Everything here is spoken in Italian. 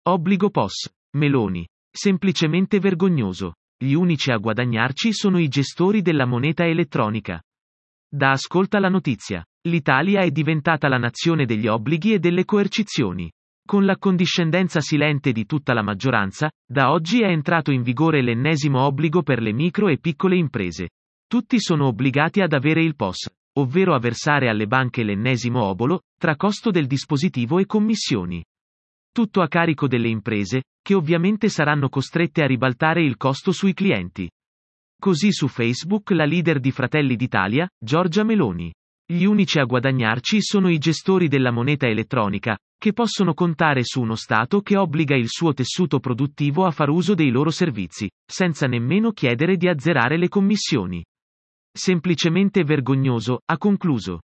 Obbligo POS. Meloni. Semplicemente vergognoso. Gli unici a guadagnarci sono i gestori della moneta elettronica. Da Ascolta la notizia. L'Italia è diventata la nazione degli obblighi e delle coercizioni. Con l'accondiscendenza silente di tutta la maggioranza, da oggi è entrato in vigore l'ennesimo obbligo per le micro e piccole imprese. Tutti sono obbligati ad avere il POS, ovvero a versare alle banche l'ennesimo obolo, tra costo del dispositivo e commissioni. Tutto a carico delle imprese, che ovviamente saranno costrette a ribaltare il costo sui clienti. Così su Facebook la leader di Fratelli d'Italia, Giorgia Meloni. Gli unici a guadagnarci sono i gestori della moneta elettronica, che possono contare su uno Stato che obbliga il suo tessuto produttivo a far uso dei loro servizi, senza nemmeno chiedere di azzerare le commissioni. Semplicemente vergognoso, ha concluso.